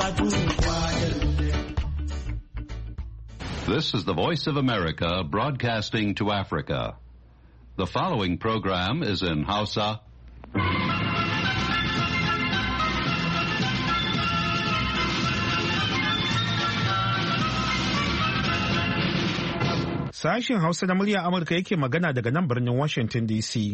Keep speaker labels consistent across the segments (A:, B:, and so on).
A: This is the Voice of America broadcasting to Africa. The following program is in Hausa.
B: Sashen Hausa na murya Amurka yake magana daga nan birnin Washington DC.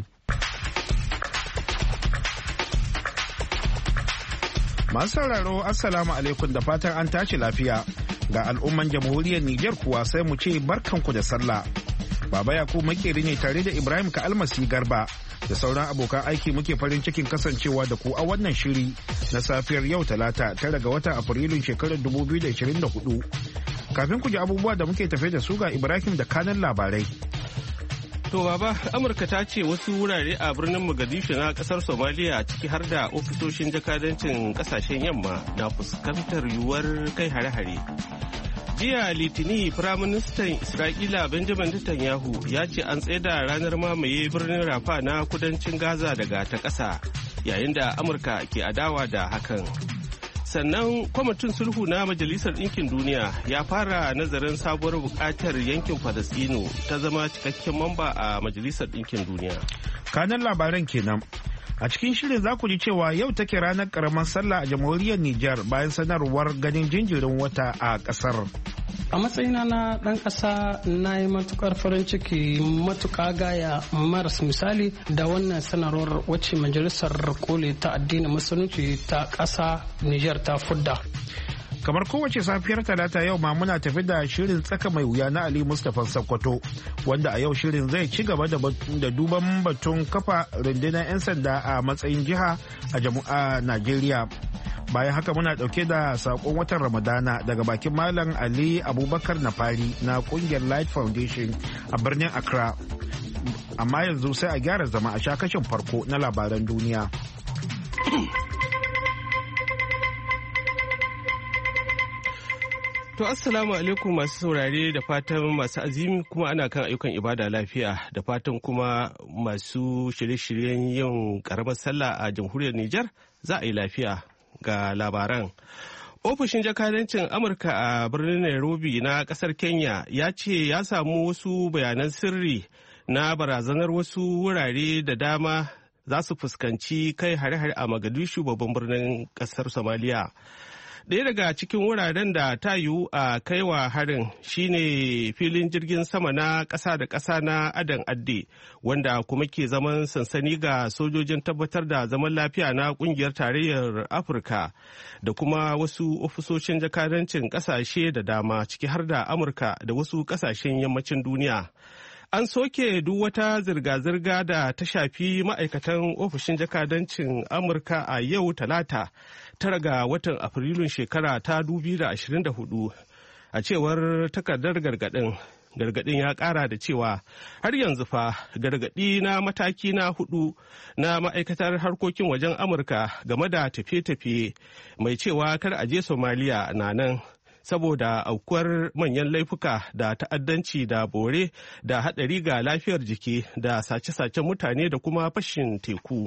B: Masu sauraro, Assalamu alaikum da fatan an tashi lafiya. Ga al'umman jamhuriyar Nijar kuwa sai mu ce barkanku da sallah. Baba Yakubu makeri ne tare da Ibrahim Ka'almasi Garba da sauran abokan aiki muke farin cikin kasancewa da ku a wannan shiri na safiyar yau Talata 9 ga watan Afrilun shekarar 2024. Kafin ku ji abubuwa da muke tafe da su ga Ibrahim da kanan labarai.
C: To baba, Amurka ta ce wasu wurare a birnin Mogadishu na kasar Somalia ciki har da ofisoshin jakadancin kasashen yamma na fuskantar yiwuwar kai hare-hare. Jiya Litini, Firaministan Isra'ila Benjamin Netanyahu ya ce an tsaida ranar mamaye birnin Rafa na kudancin Gaza daga ta ƙasa, yayin da Amurka ke adawa da hakan. Sannan kwamitin sulhu na Majalisar Ɗinkin Duniya ya fara nazarin sabuwar buƙatar yankin Falasɗinu ta zama cikakken mamba a Majalisar Ɗinkin Duniya.
B: Kanan labaran kenan. A cikin shirin za ku ji cewa yau take ranar karamar sallah a jamhuriyar Nijar bayan sanarwar ganin jinjirin wata a ƙasar.
D: A matsayina na ɗan ƙasa na yi matukar farin ciki matuƙa gaya maras misali da wannan sanarwar wacce majalisar koli ta addinin musulunci ta ƙasa Nijar ta fudda.
B: Kamar kowace safiyar Talata yau ma muna tafi da shirin tsaka mai wuya na Ali Mustapha Sokoto, wanda a yau shirin zai ci gaba da duban batun kafa rundunar 'yan sanda a matsayin jiha a jami'a Najeriya. Bayan haka muna dauke da sakon watan Ramadana daga bakin Malam Ali Abubakar Nafari na kungiyar Light Foundation a birnin Accra. Amma yanzu sai a gyara zama a shakashin farko na labaran duniya.
C: To assalamu alaikum masu saurare da fatan masu azimi kuma ana kan ayyukan ibada lafiya da fatan kuma masu shirye-shiryen yin karamar sallah a jamhuriyar Nijar za a yi lafiya ga labaran. Ofishin jakadancin Amurka a birnin Nairobi na kasar Kenya ya ce ya samu wasu bayanan sirri na barazanar wasu wurare da dama za su fuskanci kai hare-hare a Mogadishu babban birnin kasar Somalia. Ɗaya daga cikin wuraren da ta yiwu a kaiwa harin shine filin jirgin sama na ƙasa da ƙasa na Adan Adde, wanda kuma ke zaman sansani ga sojojin tabbatar da zaman lafiya na ƙungiyar tarayyar Afirka da kuma wasu ofisoshin jakadancin ƙasashe da dama ciki har da Amurka da wasu ƙasashen yammacin duniya. An soke duk wata zirga-zirga da ta shafi ma'aikatan ofishin jakadancin Amurka a yau Talata 9 ga watan Afrilun shekara ta 2024 a cewar takardar gargadin. Gargadin ya kara da cewa har yanzu fa gargadi na mataki na 4 na ma'aikatar harkokin wajen Amurka game da tafiye-tafiye mai cewa kar a je Somalia na nan. Saboda aukuwar manyan laifuka da ta'addanci da bore da haɗari ga lafiyar jiki da sace-sacen mutane da kuma fashin teku.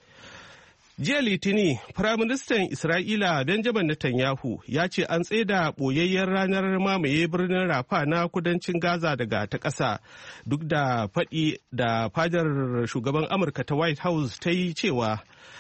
C: Jiya Litini, Firaministan Isra'ila Benjamin Netanyahu ya ce an tsaida ɓoyayyen ranar mamaye birnin Rafa na kudancin Gaza daga ta ƙasa duk da faɗi da fadar shugaban Amurka ta White House ta yi cewa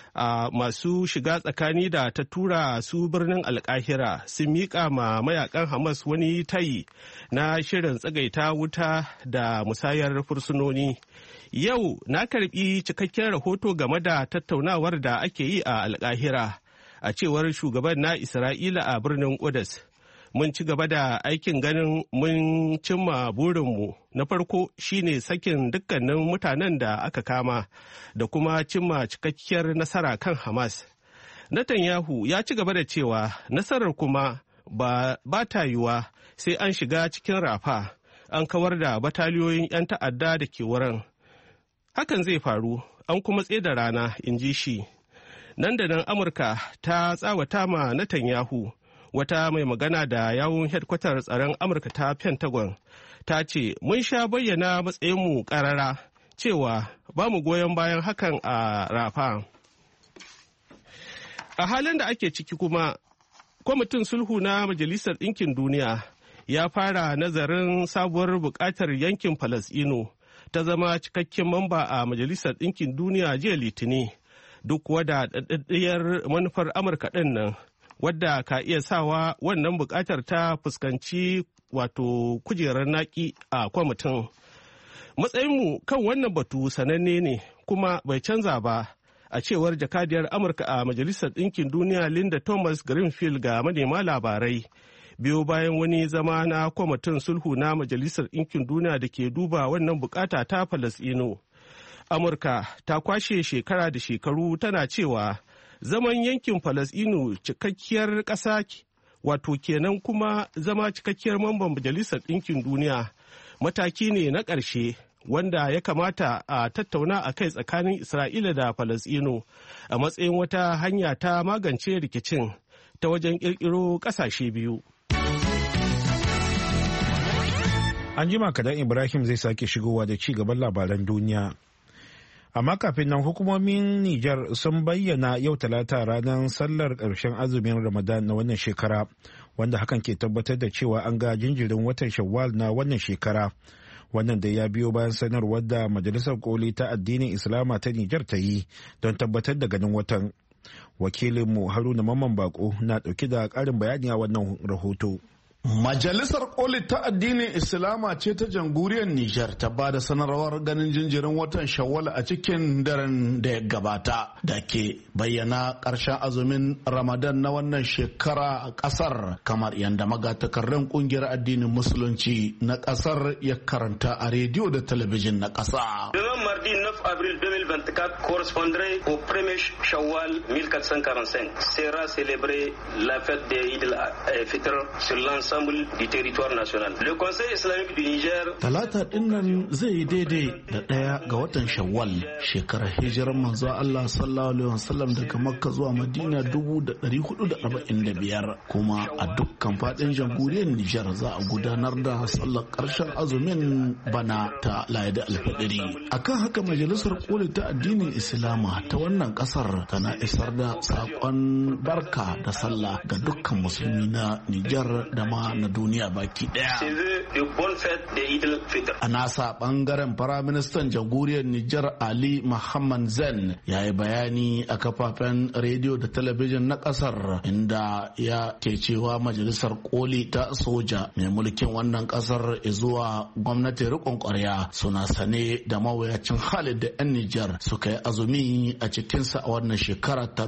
C: masu shiga tsakani da ta tura su birnin Alkahira sun miƙa ma mayakan Hamas wani tayi na shirin tsagaita wuta da musayar fursunoni. Yau na karbi cikakken rahoto game da tattaunawar da ake yi a Alkahira, a cewar shugaban na Isra'ila a birnin Qudus. Mun ci gaba da aikin ganin mun cimma burinmu na farko shine sakin dukkanin mutanen da aka kama da kuma cimma cikakkiyar nasara kan Hamas. Netanyahu ya ci gaba da cewa nasarar kuma ba ta yiwuwa sai an shiga cikin Rafa, an kawar da bataliyoyin 'yan ta'adda da ke wurin. Hakan zai faru, an kuma tsaida rana, in ji shi. Nan da nan Amurka ta tsawata ma Netanyahu. Wata mai magana da yawun hedkwatar tsaron Amurka ta Pentagon ta ce, mun sha bayyana matsayinmu ƙarara cewa ba mu goyon bayan hakan a Rafa. A halin da ake ciki kuma, Kwamitin sulhu na Majalisar Ɗinkin Duniya ya fara nazarin sabuwar buƙatar yankin Falasɗinu ta zama cikakken mamba a Majalisar Ɗinkin Duniya jiya Litini, duk wada daɗaɗɗiyar manufar Amurka ɗin nan, wadda ka iya sawa wannan buƙatar ta fuskanci wato kujerar naƙi a kwamitin. Matsayinmu kan wannan batu sananne ne kuma bai canza ba, a cewar jakadiyar Amurka a Majalisar Ɗinkin Duniya Linda Thomas Greenfield ga manema labarai. Biyo bayan wani zama na kwamitin sulhu na Majalisar Ɗinkin Duniya da ke duba wannan bukata ta Falasɗinu. Amurka ta kwashe shekara da shekaru tana cewa zaman yankin Falasɗinu cikakkiyar ƙasa wato kenan kuma zama cikakkiyar mamban Majalisar Ɗinkin Duniya mataki ne na ƙarshe wanda ya kamata a tattauna a kai tsakanin Isra'ila da Falasɗinu a matsayin wata hanya ta magance rikicin ta wajen ƙirƙiro ƙasashe biyu.
B: An jima kadan Ibrahim zai sake shigowa da ci gaban labaran duniya. Amma kafin nan hukumomin Nijar sun bayyana yau Talata ranar sallar ƙarshen azumin Ramadan na wannan shekara, wanda hakan ke tabbatar da cewa an ga jinjirin watan Shawwal na wannan shekara. Wannan da ya biyo bayan sanarwar da Majalisar Koli ta addinin Islama ta Nijar ta yi don tabbatar da ganin watan. Wakilinmu Haruna Mamman Bako na ɗauki da ƙarin bayani a wannan rahoto.
E: Majalisar Koli ta addinin Islama ce ta jamhuriyar Nijar ta ba da sanarwar ganin jinjirin watan Shawwal a cikin daren da ya gabata da ke bayyana ƙarshen azumin Ramadan na wannan shekara a ƙasar, kamar yadda magatakarren ƙungiyar addinin Musulunci na ƙasar ya karanta a rediyo da talabijin na ƙasa.
F: Mardi 9 avril 2024 correspondrait au 1er Shawwal 1445. Sera célébrée la fête de Eid al-Fitr sur l'ensemble du territoire national. Le Conseil islamique du Niger.
E: Talata dinnan zai yi daidai da ɗaya ga watan Shawwal shekarar hijirar manzo Allah sallallahu alaihi wasallam daga Makka zuwa Madina 1445, kuma a dukkan fadin jamhuriyar Niger za a gudanar da sallar ƙarshen azumin bana ta Eid al-Fitr. Akan haka Majalisar Koli ta addinin Islama ta wannan kasar tana isar da sakon barka da sallah ga dukkan musulmi na Nijar da ma na duniya baki daya. A nasa bangaren Firaministan Jamhuriyar Nijar Ali Muhammad Zain ya yi bayani a kafafen rediyo da talabijin na kasar, inda ya ke cewa Majalisar Koli ta soja mai mulkin wannan kasar zuwa gwamnati riƙon ƙwarya suna sane da mawuyacin halin da 'yan Nijar suka yi azumi a cikinsa a wannan shekara ta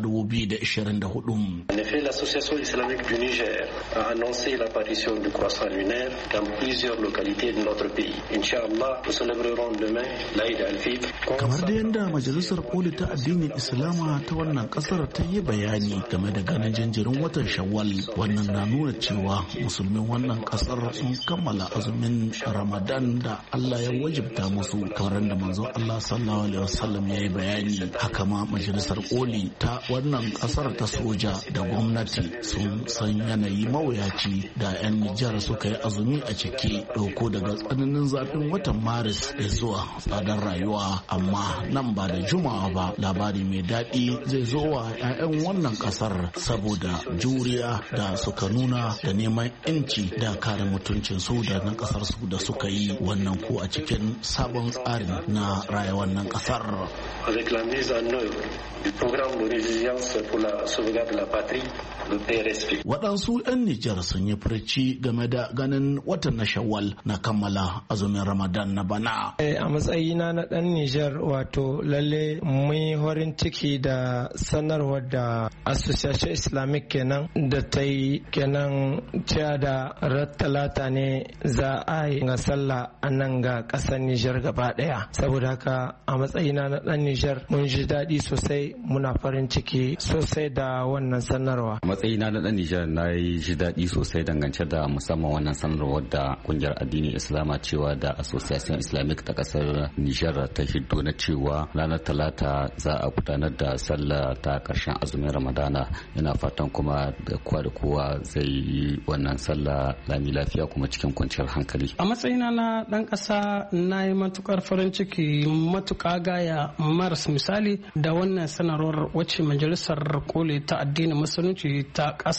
E: 2024.
F: En effet, l'Association islamique du Niger a annoncé l'apparition du croissant lunaire dans plusieurs localités de notre pays. Inch'Allah, nous célébrerons demain l'Aïd al-Fitr.
E: Kamar da yadda Majalisar Koli ta addinin Islama ta wannan kasar ta yi bayani game da ganin jinjirin watan Shawwal, wannan na nuna cewa musulmin wannan kasar sun kammala azumin Ramadan da Allah ya wajibta musu, kamar da manzo Allah sallallahu alaihi wasallam ya yi bayani. Haka ma Majalisar Koli ta wannan kasar ta soja da gwamnati sun san yanayi mawuyaci da 'yan Nijar suka yi azumi a ciki, dauko daga tsananin zafin watan Maris da zuwa tsadar rayuwa. Amma nan ba da juma'a ba labari mai daɗi zai zo wa 'ya'yan wannan kasar saboda juriya da suka nuna da neman 'yanci da kare mutuncin su da na kasar su da suka yi, wannan ko a cikin sabon tsarin na raya wannan kasar.
F: Avec la mise en œuvre du programme de résilience pour la sauvegarde de la patrie, le PRSP.
E: Waɗansu 'yan Nijar sun yi furci game da ganin watan na Shawwal na kammala azumin Ramadan na bana.
G: A matsayina na ɗan Nijar, wato lalle mun horin ciki da sanarwar da Association Islamic kenan da ta yi kenan cewa da talata ne za a yi ga sallah a nan ga ƙasar Nijar gaba ɗaya. Saboda haka a matsayina na ɗan Nijar mun ji daɗi sosai, muna farin ciki sosai da wannan sanarwa.
H: Matsayina na ɗan Nijar na yi ji daɗi sosai dangance da musamman wannan sanarwar da kungiyar addinin Islama cewa da Association Islamic ta ƙasar Nijar ta hiddo na cewa ranar Talata za a gudanar da sallah ta ƙarshen azumin Ramadana. Ina fatan kuma da kowa zai yi wannan sallah lami lafiya kuma cikin kwanciyar hankali.
D: A matsayina na ɗan ƙasa na yi matukar farin ciki matuƙa gaya maras misali da wannan sanarwar wacce Majalisar Koli ta addinin Musulunci ta ƙasa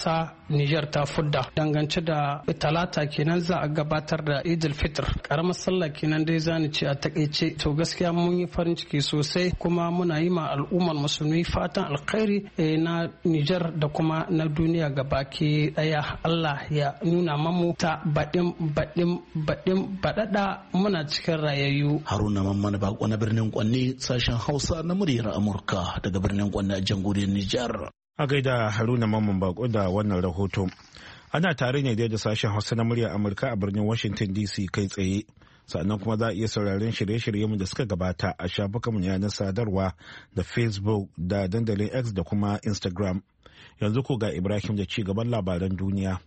D: Niger ta fudda dangance da talata kenan za a gabatar da Idil Fitr karamar sallah kenan dai zani ce a takaice. To gaskiya mun yi farin ciki sosai kuma muna yi ma al'ummar musulmi fatan alkhairi na Niger da kuma na duniya gabaki daya. Allah ya nuna mamu ta baɗin baɗaɗa muna cikin rayayyu.
E: Haruna Mamman Bako na birnin Kwanne, sashen Hausa na muryar Amurka daga birnin Kwanne a jamhuriyar Nijar.
B: A gaida Haruna Mamman Bako da wannan rahoto. Ana tare ne da sashen Hausa na muryar Amurka a birnin Washington DC kai tsaye. Sannan kuma za a iya sauraron shirye-shiryenmu da suka gabata a shafukanmu yanar sadarwa da Facebook da dandalin X da kuma Instagram. Yanzu ko ga Ibrahim da ci gaban labaran duniya.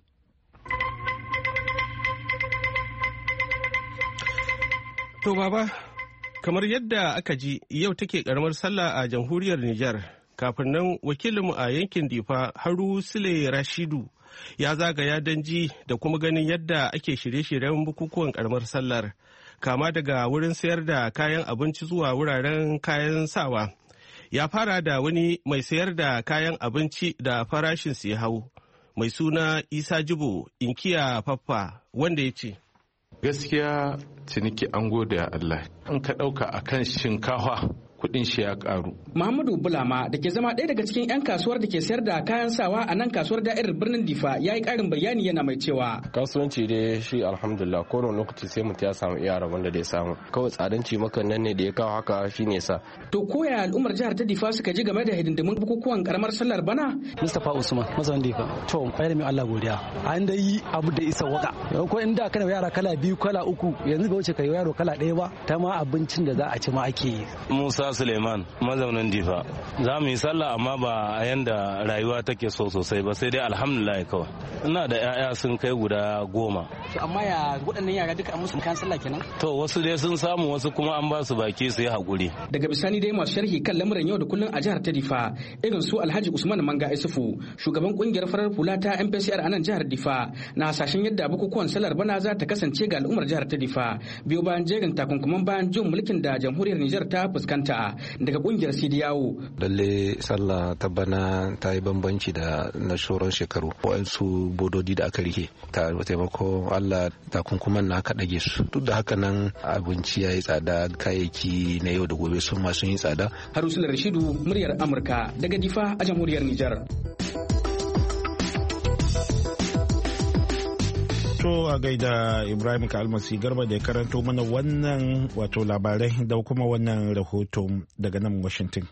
C: To baba, kamar yadda aka ji yau take karamar sallah a jamhuriyar Nijar. Kafin nan wakilinmu a yankin Difa Haru Sule Rashidu ya zagaya don ji da kuma ganin yadda ake shirye-shiryen bukukuwan karamar sallar. Kama daga wurin sayar da kayan abinci zuwa wuraren kayan sawa. Ya fara da wani mai sayar da kayan abinci da farashin su ya hau. Mai suna Isa Jibo Inkiya Faffa wanda ya ce.
I: Gaskiya ciniki an gode Allah. An ka ɗauka akan shinkafa kudin shi ya karu.
J: Muhammadu Bulama da ke zama ɗaya daga cikin 'yan kasuwar da ke sayar da kayan sawa a nan kasuwar da'irar birnin Difa ya yi ƙarin bayani yana mai cewa.
K: Kasuwanci dai shi alhamdulillah kowane lokaci sai mutum ya samu iya rabon da ya samu. Kawai tsadanci makan nan ne da ya kawo haka shi ne sa.
J: To koya al'ummar jihar ta Difa suka ji game da hidindimun bukukuwan karamar sallar bana?
L: Mustapha Usman mazan Difa. To bayar mai Allah godiya. An dai yi abu da isa waka. Ko inda kana yara kala biyu kala uku yanzu ba wuce kai yaro kala ɗaya ba ta ma abincin da za a ci ma ake yi.
M: Musa Suleiman mazaunin Difa. Za mu yi sallah amma ba a yanda rayuwa take so sosai ba sai dai alhamdulillah kawai. Ina da 'ya'ya sun kai guda 10.
J: Amma ya waɗannan yara duka an musu kan sallah kenan?
M: To wasu dai sun samu wasu kuma an ba su baki su yi hakuri.
J: Daga bisani dai masu sharhi kan lamuran yau da kullun a jihar ta Difa irin su Alhaji Usman Manga Isufu shugaban kungiyar farar hula ta MPCR a nan jihar Difa na hasashen yadda bukukuwan sallar bana za ta kasance ga al'ummar jihar ta Difa biyo bayan jerin takunkuman bayan jin mulkin da jamhuriyar Nijar ta fuskanta daga kungiyar Sidiyawo.
N: Lalle sallah ta bana ta yi bambanci da na shoron shekaru. Waɗansu bododi da aka rike ta taimako Allah takunkuman na aka ɗage su. Duk da haka nan abinci ya yi tsada kayayyaki na yau da gobe sun masu yi tsada.
J: Harusula Rashidu muryar Amurka daga Difa a jamhuriyar Nijar.
B: To a gaida Ibrahim Kalmasi Garba da ya karanto mana wannan wato labarai da kuma wannan rahoto daga nan Washington.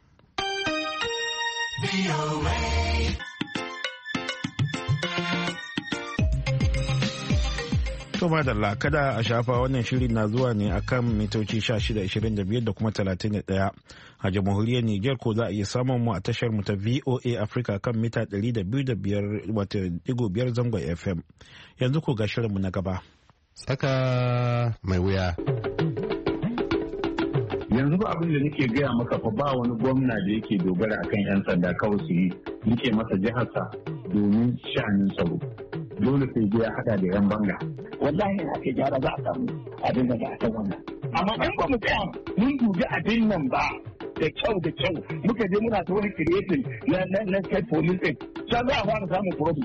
B: To madalla kada a shafa wannan shirin na zuwa ne akan mitoci 1625 da kuma 31 a jamhuriyar Niger ko za a iya samun mu a tashar mu ta VOA Africa kan mita 200.5 zangon FM. Yanzu ko ga shirinmu na gaba.
O: Tsaka mai wuya.
P: Yanzu ba abin da nake gaya maka fa ba wani gwamna da yake dogara akan 'yan sanda kawai su yi rike masa jiharsa domin sha'anin tsaro. Dole sai ya hada da 'yan banga. Wallahi na ke gyara za a samu abin da za a san wannan. Amma in ba mu tsaya mun dubi abin nan ba da kyau muka je muna ta wani creating na state police din. Sai za a fara samun problem.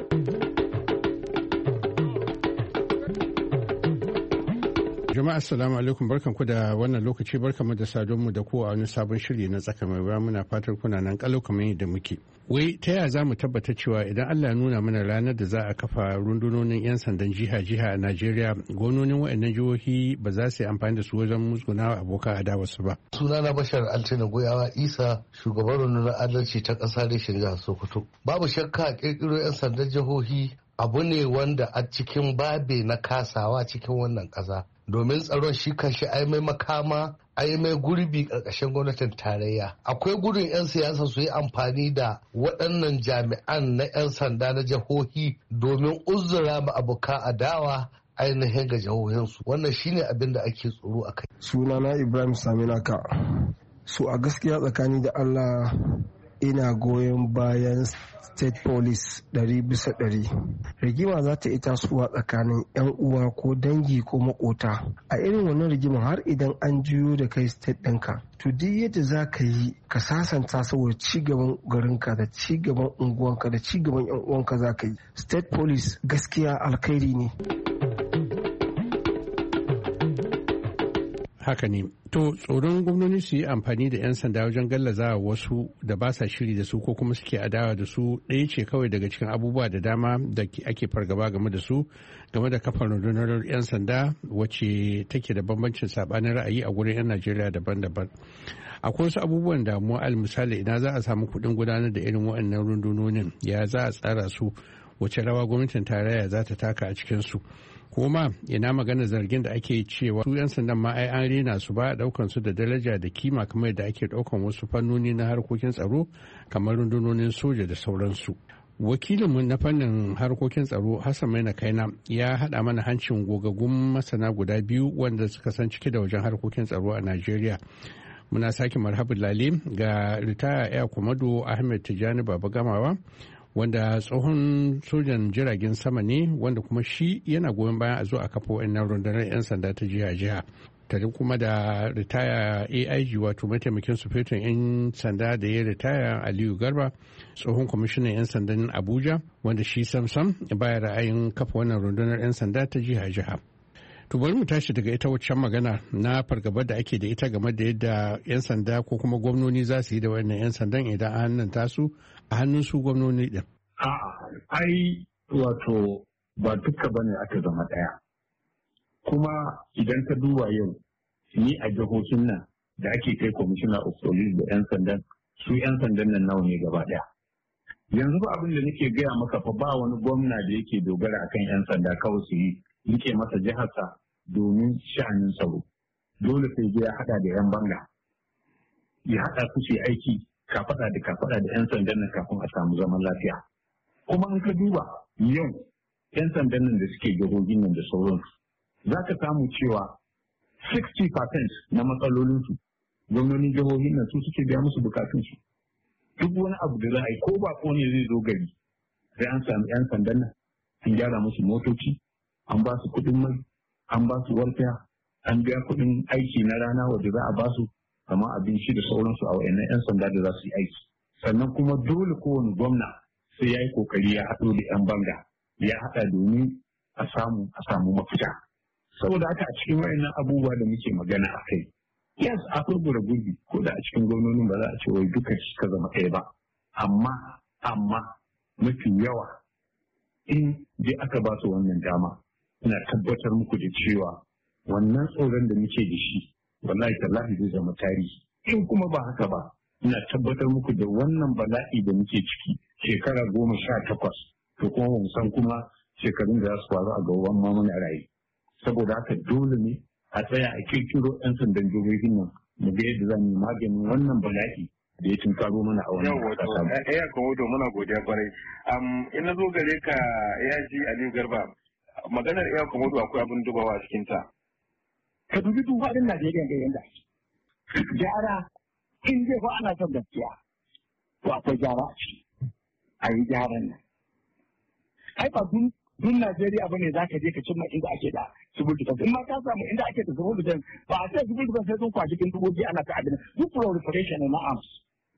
O: Jama'a assalamu alaikum barkanku da wannan lokaci barkanmu da sadonmu da kowa wani sabon shiri na tsaka mai wuya muna fatar kuna nan kalau kamar yadda muke. Wai ta yaya za mu tabbata cewa idan Allah ya nuna mana ranar da za a kafa rundunonin 'yan sandan jiha-jiha a Najeriya gwamnonin waɗannan jihohi ba za su yi amfani da su wajen musgunawa abokan adawa su ba.
Q: Sunana Bashar Altina Goyawa Isa shugaban rundunar adalci ta ƙasa reshen jihar Sokoto. Babu shakka a ƙirƙiro 'yan sandan jihohi abu ne wanda a cikin babe na kasawa cikin wannan ƙasa. Domin tsaron shi kanshi ai mai makama ai mai gurbi ƙarƙashin gwamnatin tarayya akwai gudun 'yan siyasa su yi amfani da waɗannan jami'an na 'yan sanda na jihohi domin uzura ma abokan adawa ainihin ga jihohinsu wannan shine abin da ake tsoro a kai.
R: Sunana Ibrahim Saminaka. So a gaskiya tsakani da Allah ina goyon bayan state police 100%. Rigima za ta ita suwa tsakanin 'yan uwa ko dangi ko makota. A irin wannan rigima har idan an juyo da kai state ɗinka, to duk yadda za ka yi ka sasanta saboda cigaban garinka da cigaban unguwanka da cigaban 'yan uwanka za ka yi. State police gaskiya alkhairi ne.
O: Haka ne. To tsoron gwamnoni su yi amfani da 'yan sanda wajen gallaza wasu da ba sa shiri da su ko kuma suke adawa da su ɗaya ce kawai daga cikin abubuwa da dama da ake fargaba game da su game da kafar rundunar 'yan sanda wacce take da bambancin sabanin ra'ayi a gurin 'yan Najeriya daban-daban. Akwai wasu abubuwan damuwa al misali ina za a samu kuɗin gudanar da irin waɗannan rundunonin, ya za a tsara su, wace rawa gwamnatin tarayya za ta taka a cikin su. Kuma ina magana zargin da ake cewa su 'yan sandan ma ai an rena su ba a daukan su da daraja da kima kamar da ake daukan wasu fannoni na harkokin tsaro kamar rundunonin soja da sauransu. Wakilinmu na fannin harkokin tsaro Hassan Maina Kaina ya haɗa mana hancin gogaggun masana guda biyu wanda suka san cike da wajen harkokin tsaro a Najeriya. Muna sake marhabin lale ga ritaya Air Commodore Ahmed Tijjani Baba Gamawa, wanda tsohon sojan jiragen sama ne wanda kuma shi yana goyon bayan a zo a kafa wannan rundunar 'yan sanda ta jiha-jiha. Tare kuma da ritaya AIG wato mataimakin sufetin 'yan sanda da ya ritaya Aliyu Garba, tsohon kwamishinan 'yan sandan Abuja wanda shi samsam baya ra'ayin kafa wannan rundunar 'yan sanda ta jiha-jiha. To bari mu tashi daga ita waccan magana na fargabar da ake da ita game da yadda 'yan sanda ko kuma gwamnoni za su yi da wannan 'yan sandan idan a hannun tasu a hannun su gwamnoni din.
P: A'a, ai wato ba duka bane aka zama ɗaya. Kuma idan ka duba yau, ni a jihohin nan da ake kai commissioner of police da 'yan sandan, su 'yan sandan nan nawa ne gaba ɗaya. Yanzu ba abin da nake gaya maka fa ba wani gwamna da yake dogara akan 'yan sanda kawai su yi rike masa jiharsa domin sha'anin tsaro. Dole sai ya haɗa da 'yan banga. Ya haɗa su su aiki kafaɗa da 'yan sandan nan kafin a samu zaman lafiya. Kuma in ka duba yau 'yan sandan nan da suke jihohin nan da sauransu, za ka samu cewa 60% na matsalolinsu gwamnonin jihohin nan su suke biya musu bukatunsu. Duk wani abu da za a yi ko bako ne zai zo gari sai an sami 'yan sandan nan an gyara musu motoci, an ba su kuɗin mai, an ba su welfare, an biya kuɗin aiki na rana wadda za a ba su kamar abinci da sauransu a wayannan 'yan sanda da za su yi aiki. Sannan kuma dole kowane gwamna sai ya yi kokari ya haɗo da 'yan banga, ya haɗa domin a samu mafita. Saboda haka a cikin wayannan abubuwa da muke magana a kai, yes akwai gura gurbi ko da a cikin gwamnonin ba za a ce wai duka suka zama ɗaya ba, amma mafi yawa in dai aka ba su wannan dama, ina tabbatar muku da cewa wannan tsoron da muke da shi wallahi tallahi zai zama tarihi. In kuma ba haka ba, ina tabbatar muku da wannan bala'i da muke ciki shekara 18, to kuma mu san kuma shekarun da za su faru a gaban ma muna raye. Saboda haka dole ne a tsaya a kirkiro 'yan sandan jihohin nan mu ga yadda za mu yi maganin wannan bala'i da ya tunkaro mana a wannan ƙasa.
S: Ya Komodo muna godiya kwarai. In na zo gare ka Yaji Aliyu Garba, maganar Ya Komodo akwai abin dubawa a cikin ta.
T: Ka dubi duk faɗin Najeriya da yanda gyara in zai fa ana son gaskiya to akwai gyara a ciki. A yi gyaran nan. Ai ba dun Najeriya bane za ka je ka cimma inda ake da civil defense. In ma ka samu inda ake da civil defense ba a ce civil defense sai sun kwashi bindigogi ana ta abin duk proliferation na arms.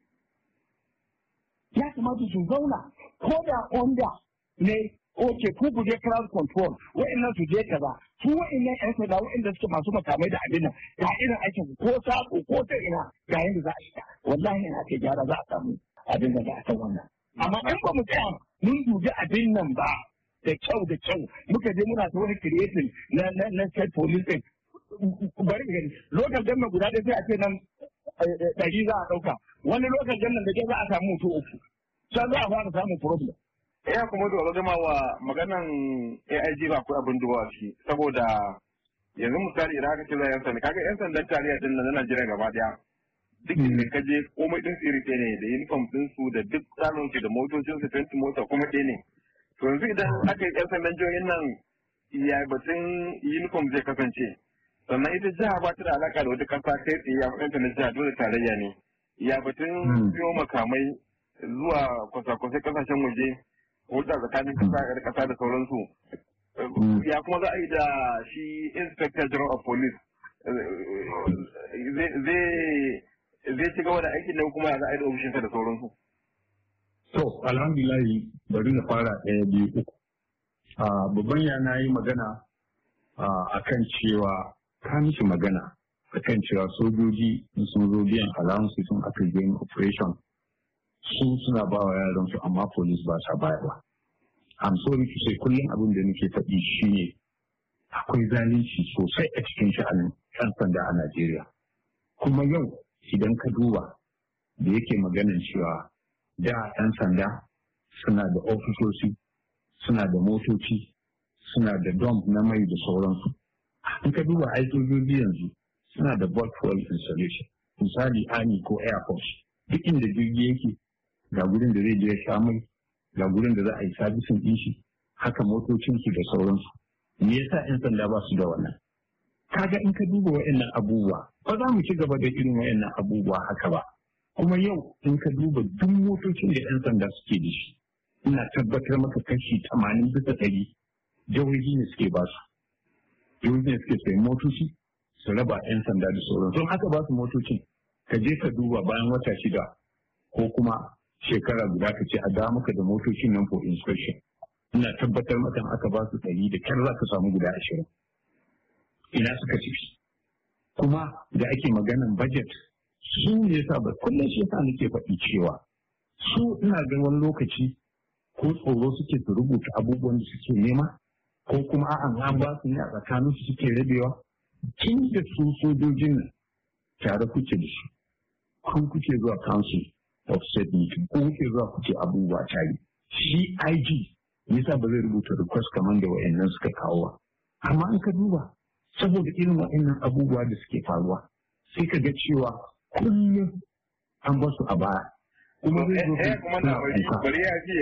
T: Ya kamata su zauna ko da onda ne oke ku guje crowd control wa'annan su je kaza su wa'annan yan sanda wa'anda suke masu makamai da abin nan ga irin aikin ko sako ko ta ina ga yanda za a shiga wallahi ina ce gyara za a samu abin da za a san wannan. Amma in ba mu tsaya mun dubi abin nan ba da kyau muka je muna ta wani creating na state policing bari ka gani local government guda ɗaya sai a ce nan 100 za a ɗauka wani local government da ke za a samu mutu 3 sai za a fara samun problem.
S: Ya kuma da gama wa maganan AIG ba akwai abin dubawa shi saboda yanzu misali idan aka ce za a yan sanda kaga yan sandan tarayya din na Najeriya gaba daya duk da ka je komai din su iri ne da uniform din su da duk tsarin su da motocin su 20 mota kuma ɗaya ne. To yanzu idan aka yi yan sandan jihohin nan ya batun uniform zai kasance sannan ita jiha ba ta da alaka da wata kasa kai tsaye ya faɗanta na jiha dole tarayya ne ya batun biyo makamai zuwa kwasa-kwasai kasashen waje hulɗa tsakanin kasa da kasa da sauransu. Ya kuma za a yi da shi Inspector General of Police zai ci gaba da aikin da kuma ya za a yi da ofishinsa da sauransu.
P: To, alhamdulillahi bari na fara ɗaya biyu uku. Babban yana yi magana a kan cewa ka mishi magana a kan cewa sojoji sun zo biyan allowance sun aka game operation su suna ba wa yaransu amma police ba sa bayarwa. I'm sorry to say kullum abin da nake faɗi shi ne akwai zalunci sosai a cikin sha'anin 'yan sanda a Najeriya. Kuma yau idan ka duba da yake maganin cewa da 'yan sanda suna da ofisoshi, suna da motoci, suna da dump na mai da sauransu. In ka duba sojoji yanzu suna da bulk fuel installation, misali Army ko Air Force. Duk inda jirgi yake ga gurin da zai je ya sha mai, ga gurin da za a yi sabisin din shi, haka motocinsu da sauransu. Me yasa 'yan sanda ba su da wannan? Kaga in ka duba wa'annan abubuwa, ba za mu ci gaba da irin wa'annan abubuwa haka ba. Kuma yau in ka duba duk motocin da 'yan sanda suke da shi, ina tabbatar maka kashi 80% jihohi ne suke ba su. Jihohi ne suke sayi motoci su raba 'yan sanda da sauran. Don haka ba su motocin, ka je ka duba bayan wata 6 ko kuma shekara guda ka ce a da maka da motocin nan for inspection. Ina tabbatar maka aka ba su 100 da kyar za ka samu guda 20. Ina suka ci. Kuma da ake maganan budget su ne yasa ba kullum shi yasa nake faɗi cewa su ina ga wani lokaci ko tsoro suke su rubuta abubuwan da suke nema ko kuma an ba su ne a tsakanin su suke rabewa tun da su sojojin nan tare kuke da su kun kuke zuwa council of state meeting ko kuke zuwa kuke abubuwa tare shi IG yasa ba zai rubuta request kamar da wa'annan suka kawo amma in ka duba saboda irin wa'annan abubuwa da suke faruwa sai ka ga cewa kullum an ba su a baya kuma zai zo
S: kuma da bari ya ce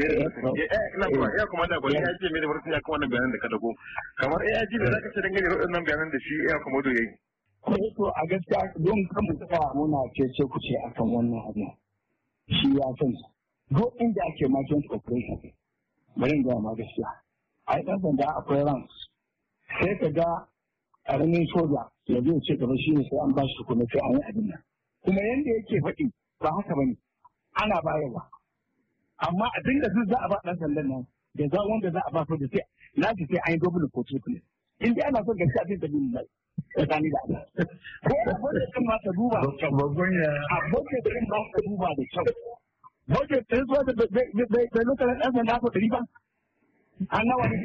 S: kuma da bari ya ce mai da barci ya kuma wannan bayanan da ka dago kamar ya ji da zaka ce dangane da wannan bayanan da shi ya kuma do yayi
T: to a gaskiya don kan mu tsaya muna ce ku ce akan wannan abu shi ya san go inda ake market operation bari in ga ma gaskiya ai dan sanda akwai ranks sai ka ga karamin soja ya zai ce gaba shi ne sai an ba shi kuma sai an yi abin nan kuma yanda yake faɗi ba haka bane ana bayarwa amma abin da za a ba ɗan sandan nan da za wanda za a ba da sai na ji sai an yi double ko triple in dai ana son gaskiya sai ta bin mai tsakani da Allah ko budget din ma ta duba da kyau a budget din ma ta duba da kyau budget din so da bai lokacin ɗan sanda ko ɗari ba an nawa ne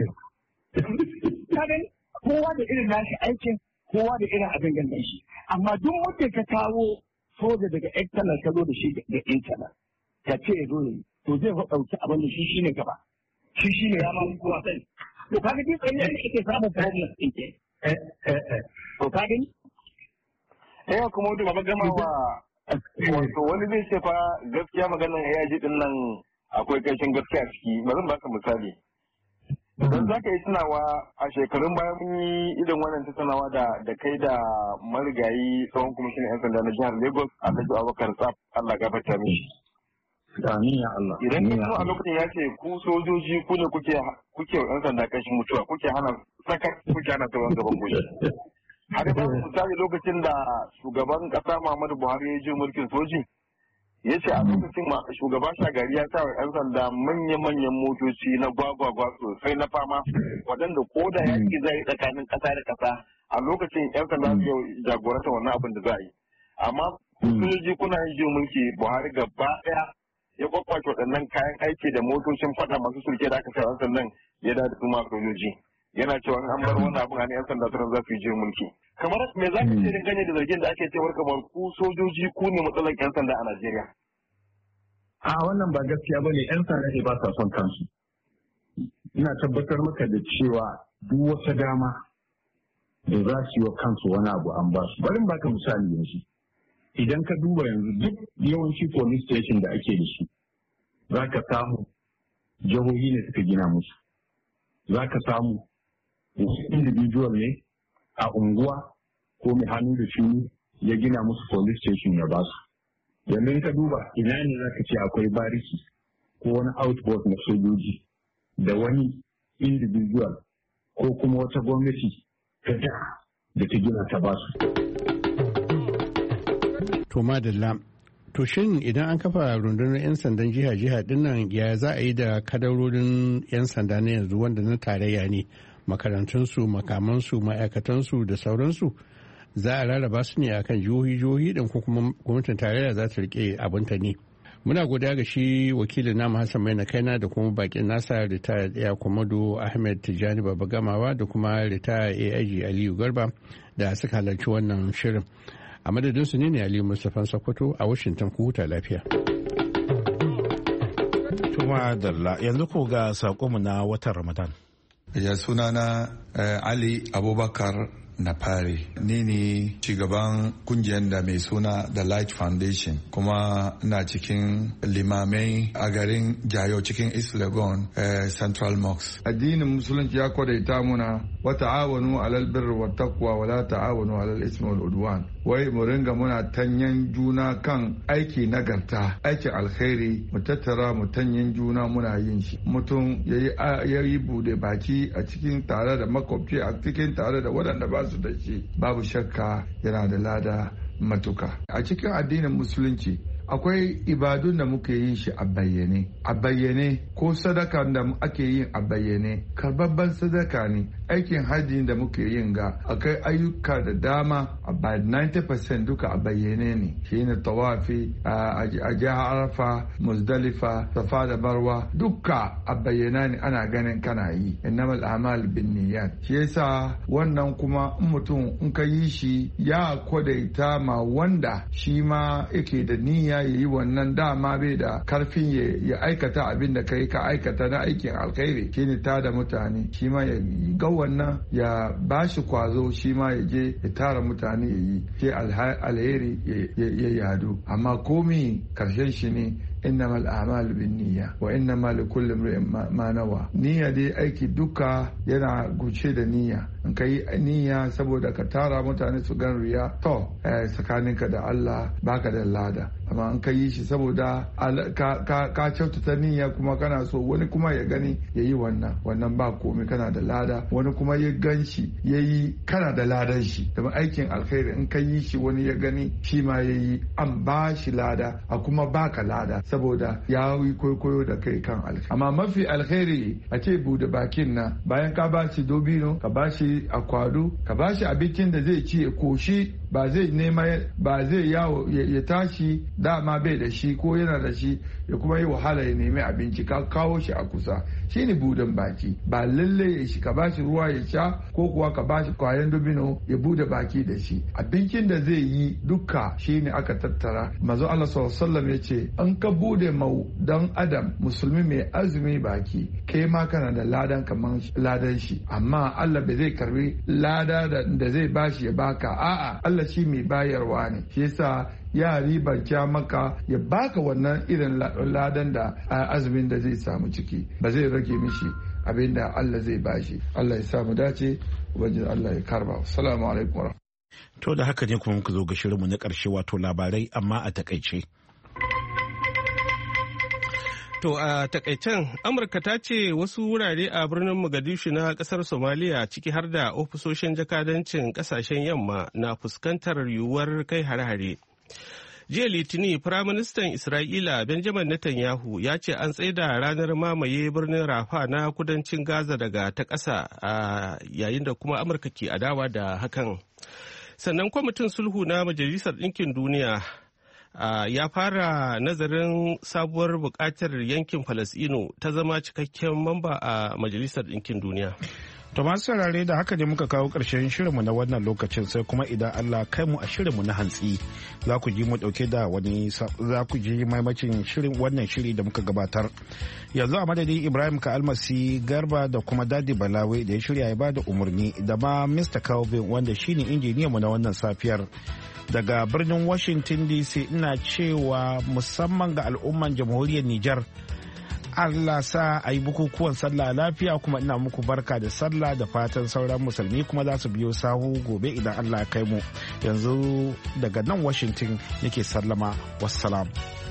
T: ka gani kowa da irin nashi aikin kowa da irin abin ganin shi amma duk wanda ka kawo soja daga external ka zo da shi da internal ka ce ya zo ne to zai fa ɗauki abin da shi shine gaba shi shine ya ma kowa sani to ka ga duk ne ake samun problem din ke to ka gani
S: kuma wanda baba gama wa wato wani zai ce fa gaskiya maganar AIG din nan akwai kashin gaskiya ciki bari baka misali don za ka yi tunawa a shekarun bayan mun yi irin wannan tattaunawa da kai da marigayi tsohon kwamishinan 'yan sanda na jihar Lagos a Alhaji Abubakar Tsaf Allah gafarta mishi.
P: Amin ya Allah.
S: Idan ka zo a lokacin ya ce ku sojoji ku ne kuke wa 'yan sanda kashin mutuwa kuke hana sakar kuke hana sauran gaban goshi. Har ba misali lokacin da shugaban kasa Muhammadu Buhari ya je mulkin soji ya ce a lokacin shugaba Shagari ya sa wa 'yan sanda manya-manyan motoci na gwagwagwa sosai na fama waɗanda ko da yaƙi zai tsakanin ƙasa da ƙasa a lokacin 'yan sanda su jagoranta wannan abin da za a yi amma sojoji kuna yin jiyo mulki Buhari gaba ɗaya ya kwakwace waɗannan kayan aiki da motocin faɗa masu sulke da aka sa 'yan sandan ya da su masu sojoji yana cewa an bar wani abin a 'yan sanda turan za su yi jiyo mulki kamar me za ka ce dangane da zargin da ake cewar kamar ku sojoji ku ne matsalar 'yan sanda a Najeriya.
P: A wannan ba gaskiya ba ne 'yan sanda ne ba sa son kansu. Ina tabbatar maka da cewa duk wata dama da za su yi wa kansu wani abu an ba su. Bari baka misali yanzu. Idan ka duba yanzu duk yawanci police station da ake da su za ka samu jihohi ne suka gina musu. Za ka samu individual ne a unguwa ko mai hannu da shuni ya gina musu police station ya ba su. yanzu ka duba ina ne za ka ce akwai bariki ko wani outpost na sojoji da wani individual ko kuma wata gwamnati ta da ta gina ta basu.
O: To madalla, to shin idan an kafa rundunar 'yan sandan jiha-jiha dinnan ya za a yi da kadarorin 'yan sanda na yanzu wanda na tarayya ne, makarantunsu, makamansu, ma'aikatansu da sauransu? Za a rarraba su ne akan jihohi-jihohi din ko kuma gwamnatin tarayya za ta rike abinta ne? Muna godiya ga shi wakilin namu Hassan Maina Kaina da kuma bakin nasa ritaya ya Komodo Ahmed Tijjani Baba Gamawa da kuma ritaya AIG Aliyu Garba da suka halarci wannan shirin. A madadin su ne Aliyu Mustapha Sokoto a Washington, ku huta lafiya.
B: Tuma Dalla, yanzu ko ga sakonmu na watan Ramadan.
U: Ya sunana Ali Abubakar na fari, ni ne shugaban kungiyar da mai suna The Light Foundation, kuma na cikin limamai a garin Jayo cikin East Legon Central Mosque. Addinin musulunci ya kwadaita muna wa ta'awanu alal birri wa taqwa wa la ta'awanu alal ismi wal udwan. Wai mu ringa muna tanyan juna kan aiki nagarta, aikin alkhairi, mu tattara mu tanyan juna muna yin shi. Mutum yayi bude baki a cikin tare da makwabci, a cikin tare da waɗanda ba su da shi, babu shakka yana da lada matuka. A cikin addinin musulunci akwai ibadun da muke yin shi a bayyane ko sadaka da ake yin a bayyane, karbabban sadaka ne. Aikin hajji da muke yin ga akwai ayyuka da dama, about 90% duka a bayyane ne, shine tawafi a jihar Arafa, Muzdalifa, Safa da Marwa, duka a bayyana ne, ana ganin kana yi. Innamal a'mal binniyat. Shi yasa wannan kuma in mutum in ka yi shi ya kwadaita ma wanda shi ma yake da niyya ya yi wannan, dama bai da karfin ya aikata abin da kai ka aikata na aikin alkhairi, shine ta da mutane, shi ma ya ga wannan ya bashi kwazo, shi ma ya je ya tara mutane ya yi, ke alheri ya yadu. Amma komi karshen shi ne innama al'amalu bin niyya wa innama li kulli imrin ma nawa. Niyya dai aiki duka yana guce da niyya. In ka yi niyya saboda ka tara mutane su gan riya, to tsakaninka da Allah baka da lada. Amma in ka yi shi saboda ka kyautata niyya kuma kana so wani kuma ya gani ya yi wannan ba komai, kana da lada. Wani kuma ya gan shi ya yi, kana da ladan shi. Da aikin alkhairi in ka yi shi wani ya gani shi ma ya yi, an ba shi lada a kuma baka lada saboda ya yi koyo da kai kan alkhairi. Amma mafi alkhairi a ce bude bakin na, bayan ka ba shi dobino, ka ba shi akwado, ka ba shi abincin da zai ci ya koshi, ba zai yawo ya tashi dama bai da shi ko yana da shi ya kuma yi wahala ya nemi abinci, ka kawo shi a kusa, shine budan baki. Ba lalle ya shi ka ba shi ruwa ya sha ko kuwa ka ba shi kwayan dobino ya bude baki da shi. Abincin da zai yi duka shine aka tattara. Manzo Allah sallallahu alaihi wasallam yace an ka bude mau dan adam musulmi mai azumi baki, kai ma kana da ladan kaman ladan shi, amma Allah bai zai karbi lada da zai bashi ya baka, a'a Allah shi mai bayarwa ne. Shi yasa ya ribarta maka ya baka wannan irin ladan da azumin da zai samu ciki, ba zai rage mishi abin da Allah zai bashi. Allah ya samu dace, wajen Allah ya karba. Assalamu alaikum.
B: To da haka ne kuma muka zo ga shirinmu na ƙarshe, wato labarai amma a takaice.
C: To a takaicen, Amurka ta ce wasu wurare a birnin Mogadishu na kasar Somalia, ciki har da ofisoshin jakadancin kasashen yamma, na fuskantar yiwuwar kai hare-hare. Jiya Litini, Firaministan Isra'ila Benjamin Netanyahu ya ce an tsaida ranar mamaye birnin Rafa na kudancin Gaza daga ta ƙasa, yayin da kuma Amurka ke adawa da hakan. Sannan kwamitin sulhu na Majalisar Ɗinkin Duniya ya fara nazarin sabuwar buƙatar yankin Falasɗinu ta zama cikakken mamba a Majalisar Ɗinkin Duniya.
B: To masu saurare da haka ne muka kawo ƙarshen shirinmu na wannan lokacin, sai kuma idan Allah kai mu a shirinmu na hantsi za ku ji mu ɗauke da za ku ji maimacin shirin wannan shiri da muka gabatar. Yanzu a madadin Ibrahim ka almasi Garba da kuma Dadi Balawe da ya shirya ya bada umarni, da ma Mr. Calvin wanda shine injiniyanmu na wannan safiyar. Daga birnin Washington DC ina cewa musamman ga al'umman jamhuriyar Nijar, Allah sa a yi bukukuwan sallah lafiya, kuma ina muku barka da sallah da fatan sauran musulmi kuma za su biyo sahu gobe idan Allah ya kai mu. Yanzu daga nan Washington nake sallama, wassalam.